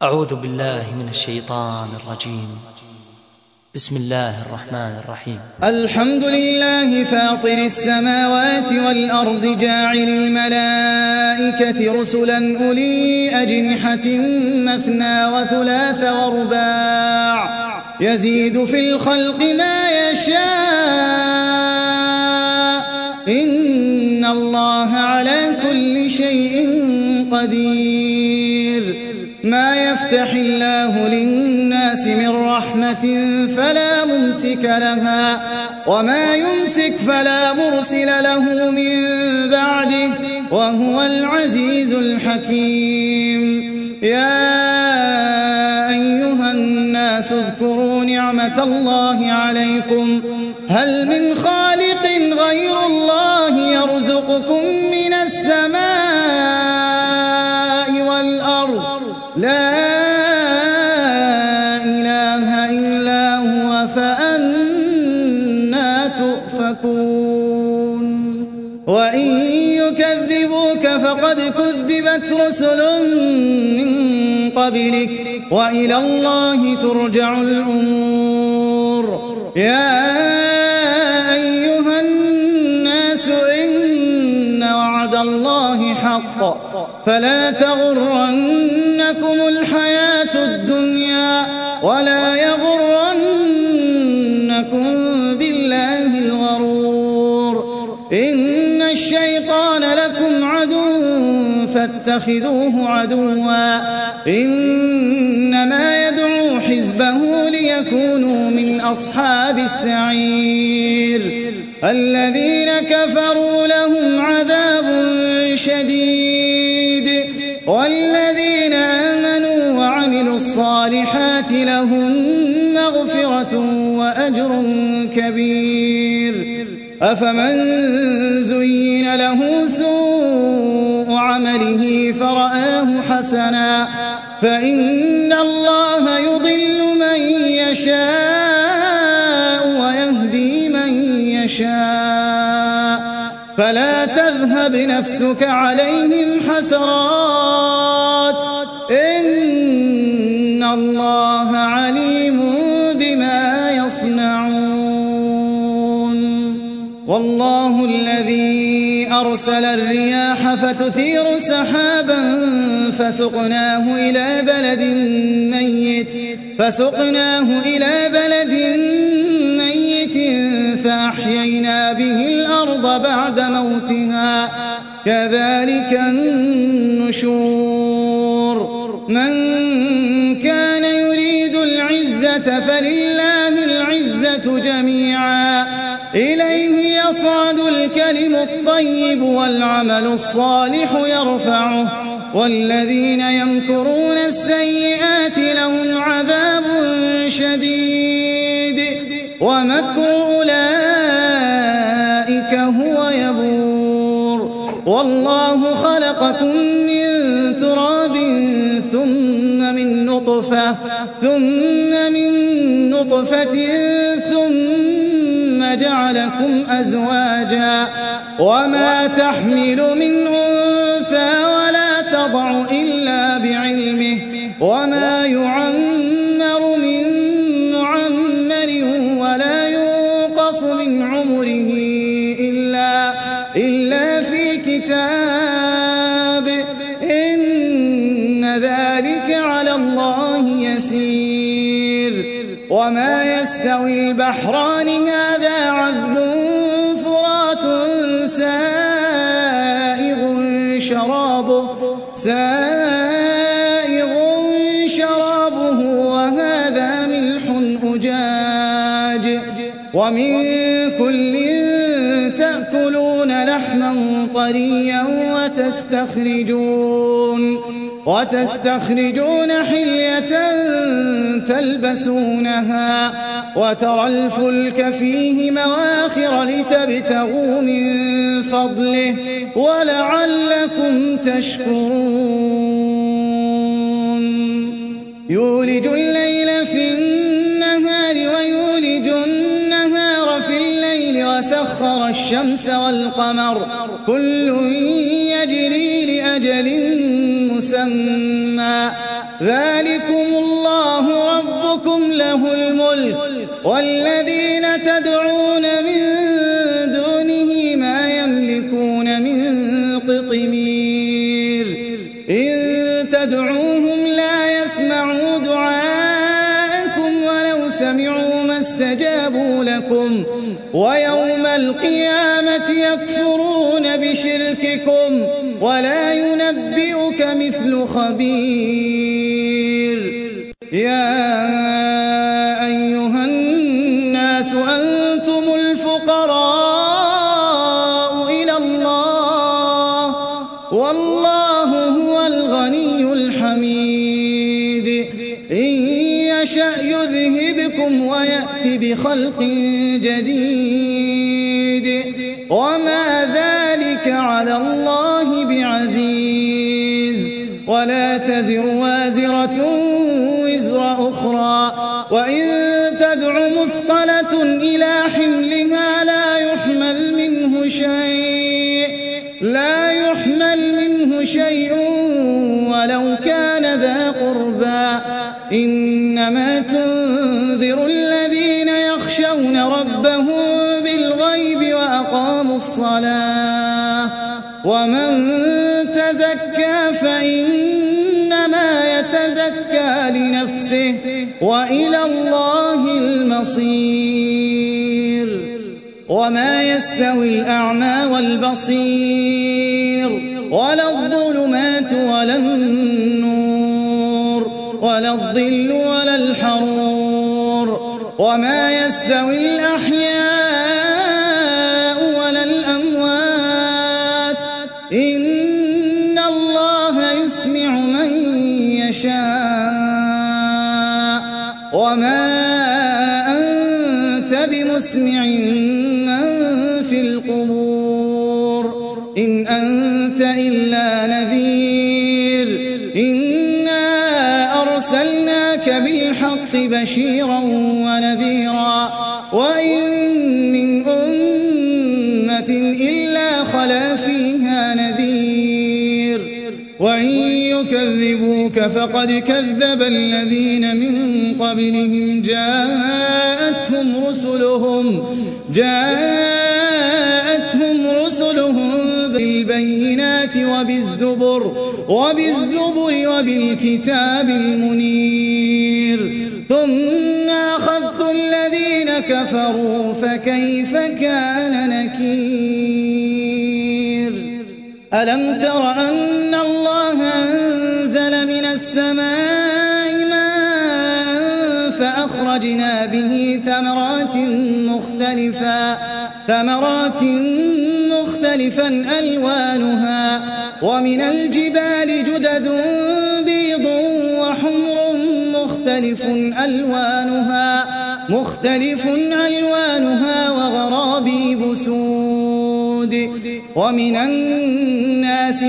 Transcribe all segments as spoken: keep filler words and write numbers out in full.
أعوذ بالله من الشيطان الرجيم. بسم الله الرحمن الرحيم. الحمد لله فاطر السماوات والأرض جاعل الملائكة رسلا أولي أجنحة مثنى وثلاث ورباع يزيد في الخلق ما يشاء إن الله على كل شيء قدير. ما يفتح الله للناس من رحمة فلا ممسك لها وما يمسك فلا مرسل له من بعده وهو العزيز الحكيم. يا أيها الناس اذكروا نعمة الله عليكم هل من خالق غير الله يرزقكم من السماء والأرض لا إله إلا هو فأنى تؤفكون. وإن يكذبوك فقد كذبت رسل من قبلك وإلى الله ترجع الأمور. يا أيها الناس إن وعد الله حق فلا تغرنكم الحياة الدنيا ولا يغرنكم بالله الغرور. إن الشيطان لكم عدو فاتخذوه عدوا إنما يدعو حزبه ليكونوا من أصحاب السعير. الذين كفروا لهم عذاب شديد والذين آمنوا وعملوا الصالحات لهم مغفرة وأجر كبير. أفمن زين له سوء عمله فرآه حسنا فإن الله يضل من يشاء ويهدي من يشاء فلا تذهب نفسك عليهم حسرات إن الله عليم بما يصنعون. والله الذي أرسل الرياح فتثير سحابا فسقناه إلى بلد ميت فسقناه إلى بلد ميت فأحيينا به الأرض بعد موتها كذلك النشور. من كان يريد العزة فلله العزة جميعا إليه يصعد الكلم الطيب والعمل الصالح يرفعه والذين يمكرون السيئات لهم عذاب شديد ومكر أولئك هو يبور. والله خلقكم من تراب ثم من نطفة ثم من نطفة ثم جعلكم أزواجا وما تحمل من أنثى ولا تضع إلا بعلمه وما يعمر من معمر ولا ينقص من عمره إلا, إلا في كتاب إن ذلك على الله يسير. وما يستوي البحران هذا عذب فرات سائغ شرابه سائغ شرابه وهذا ملح أجاج ومن كل تأكلون لحما طريا وتستخرجون وتستخرجون حلية تلبسونها وترى الفلك فيه مواخر لتبتغوا من فضله ولعلكم تشكرون. يولج الليل في النهار ويولج النهار في الليل وسخر الشمس والقمر كل يجري لأجل مسمى ذلكم الله ربكم له الملك والذين تدعون من دونه ما يملكون من قطمير إن تدعوهم لا يسمعوا دعاءكم ولو سمعوا ما استجابوا لكم ويوم القيامة يكفرون بشرككم ولا ينبئك مثل خبير يا أيها الناس أنتم الفقراء إلى الله والله هو الغني الحميد إن يشأ يذهبكم ويأتي بخلق جديد وما ذلك على الله بعزيز ولا تزر وازرة وزر أخرى وإن تدع مثقلة إلى حملها لا يحمل منه شيء لا يحمل منه شيء ولو كان ذا قربى إنما تنذر الذين يخشون ربهم بالغيب وأقاموا الصلاة ومن تزكى فإنما يتزكى لنفسه وإلى الله المصير وما يستوي الأعمى والبصير ولا الظلمات ولا النور ولا الظل ولا الحرور وما يستوي الأحياء ولا الأموات إن الله يسمع من يشاء وما أنت بمسمع من في القبور إن أنت إلا نذير إنا أرسلناك بالحق بشيرا ونذيرا وإن من أمة إلا خلا فيها نذير وإن يكذبوك فقد كذب الذين من قبلهم جاءتهم رسلهم جاءتهم رسلهم بالبينات وبالزبر وبالزبر وبالكتاب المنير ثم أخذت الذين كفروا فكيف كان نكير ألم تر أن الله أنزل من السماء ماء فأخرجنا به ثمرات مختلفا ثمرات مختلفا ألوانها ومن الجبال جدد بيض وحمر مختلف ألوانها مختلف ألوانها وغرابيب سود ومن الناس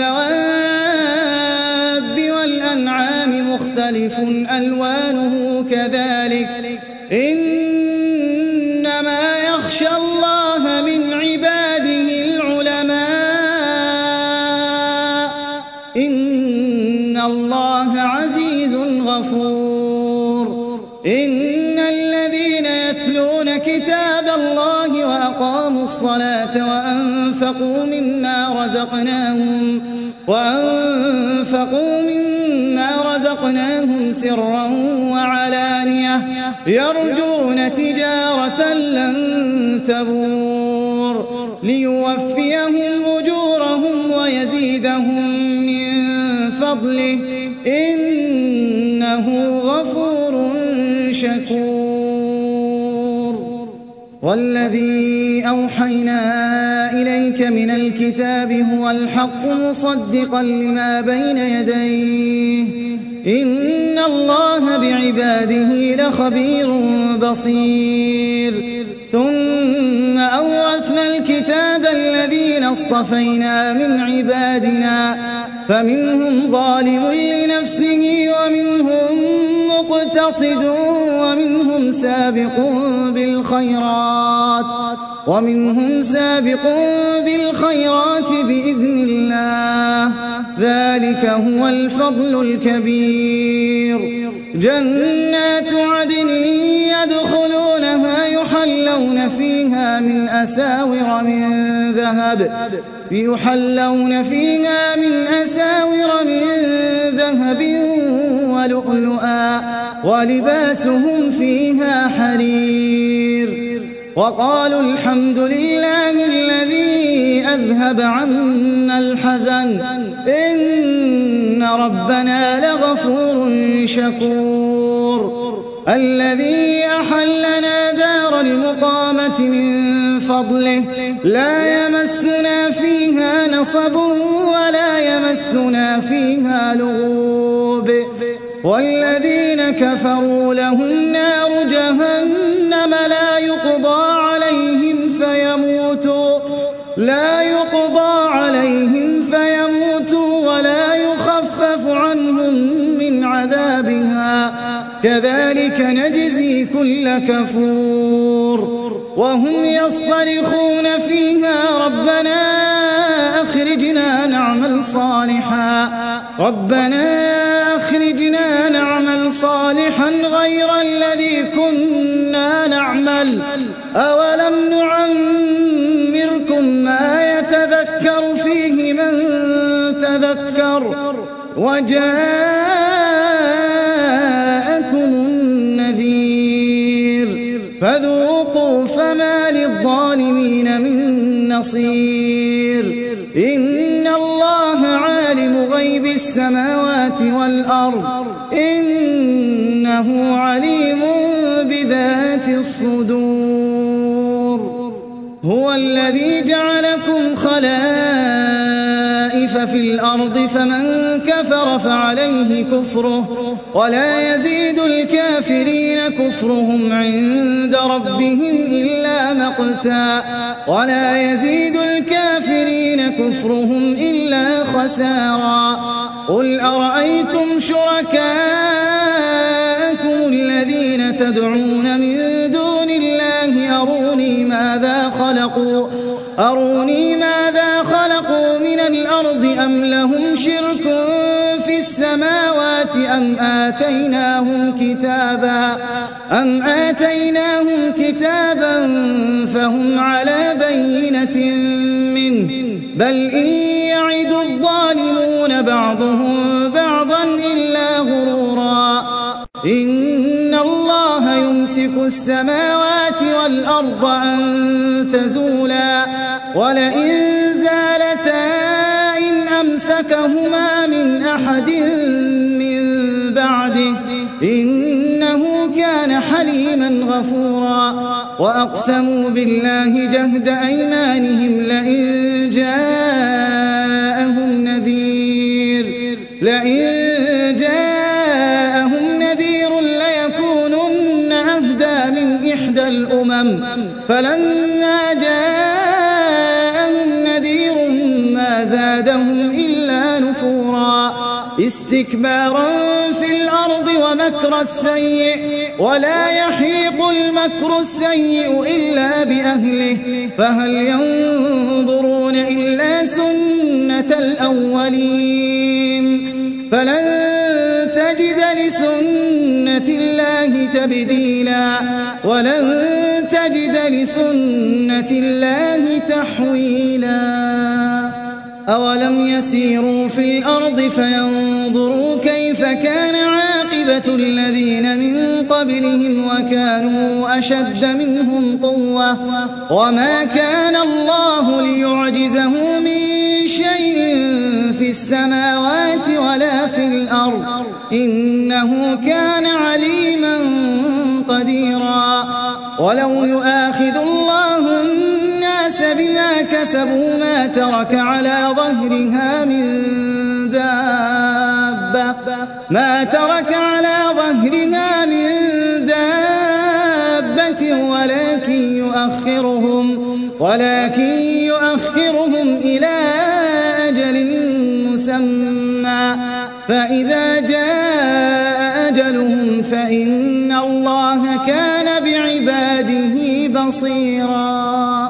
والدواب والأنعام مختلف ألوانه كذلك إنما يخشى الله من عباده العلماء إن الله عزيز غفور إن الذين يتلون كتاب الله وأقاموا الصلاة وأنفقوا مما رزقناهم وأنفقوا مما رزقناهم سرا وعلانية يرجون تجارة لن تبور ليوفيهم أجورهم ويزيدهم من فضله إنه غفور شكور والذي أوحينا إليك من الكتاب هو الحق مصدقا لما بين يديه إن الله بعباده لخبير بصير ثم أورثنا الكتاب الذين اصطفينا من عبادنا فمنهم ظالم لنفسه ومنهم مقتصد ومنهم سابق بالخيرات ومنهم سابق بالخيرات بإذن الله ذلك هو الفضل الكبير. جنات عدن يدخلونها يحلون فيها من أساور من ذهب يحلون فيها من أساور من ذهب ولؤلؤا ولباسهم فيها حرير. وقالوا الحمد لله الذي أذهب عنا الحزن إن ربنا لغفور شكور. الذي أحلنا دار المقامة من فضله لا يمسنا فيها نصب ولا يمسنا فيها لغوب. والذين كفروا لهم نار جهنم لا يقضى عليهم فيموتوا لا يقضى عليهم فيموتوا ولا يخفف عنهم من عذابها كذلك نجزي كل كفور. وهم يصطرخون فيها ربنا أخرجنا نعمل صالحا ربنا أخرجنا نعمل صالحا غير الذي كنا نعمل أولم نعمركم ما يتذكر فيه من تذكر وجاءكم النذير فذوقوا فما للظالمين من نصير. إن الله عالم غيب السماوات والأرض إنه عليم بذات الصدور. هو الذي جعلكم خلائف في الأرض فمن كفر فعليه كفره ولا يزيد الكافرين كفرهم عند ربهم إلا مقتا ولا يزيد الكافرين كفرهم إلا خسارا. قل أرأيتم شركاءكم الذين تدعون من دون الله أروني ماذا خلقوا أروني ماذا خلقوا من الأرض أم لهم شرك في السماوات أم آتيناهم كتابا أم آتيناهم كتابا فهم على بينة منه بل إن يعد الظالمون بعضهم بعضا إلا غرورا. إن الله يمسك السماوات والأرض أن تزولا ولئن زالتا إن أمسكهما من أحد من بعده إنه كان حليما غفورا. وأقسموا بالله جهد أيمانهم لئن جاءهم نذير لئن جاءهم نذير ليكونن أهدى من إحدى الأمم فلما جاءهم نذير ما زادهم إلا نفورا استكبارا في الأرض ومكر السيء ولا يحيق المكر السيء إلا بأهله فهل ينظرون إلا سنة الأولين فلن تجد لسنة الله تبديلا ولن تجد لسنة الله تحويلا. أولم يسيروا في الأرض فينظروا كيف كان عاقبة الذين من قبلهم وكانوا أشد منهم قوة وما كان الله ليعجزه من شيء في السماوات ولا في الأرض إنه كان عليما قديرا. ولو يؤاخذ الله الناس بما كسبوا ما ترك على ظهرها من دابة ما ترك على ظهرها من دابة ولكن يؤخرهم ولكن يؤخرهم إلى أجل مسمى فإذا جاء أجلهم فإن الله كان بعباده بصيرا.